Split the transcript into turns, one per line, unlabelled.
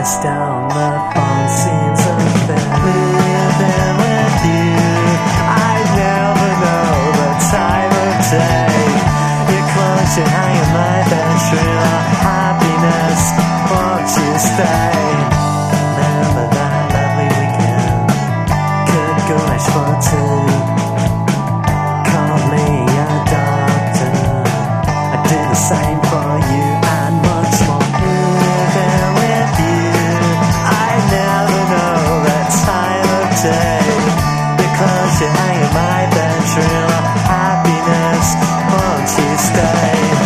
face down, the phone seems unfair. Living with you, I never know the time of day. Your clothes you hang in my bedroom, happiness, won't you stay?